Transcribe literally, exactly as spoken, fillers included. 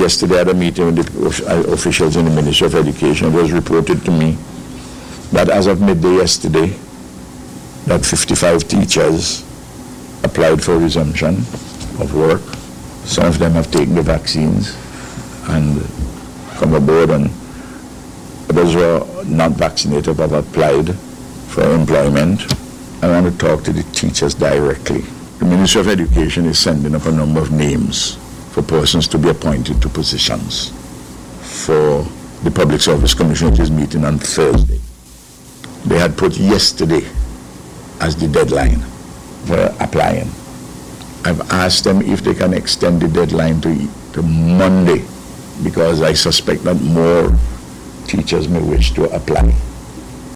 yesterday at a meeting with the officials in the Ministry of Education, it was reported to me that as of midday yesterday, that fifty-five teachers applied for resumption of work. Some of them have taken the vaccines and come aboard, and those who are not vaccinated have applied for employment. I want to talk to the teachers directly. The Ministry of Education is sending up a number of names for persons to be appointed to positions for the Public Service Commission, which is meeting on Thursday. They had put yesterday as the deadline for applying. I've asked them if they can extend the deadline to, to Monday, because I suspect that more teachers may wish to apply.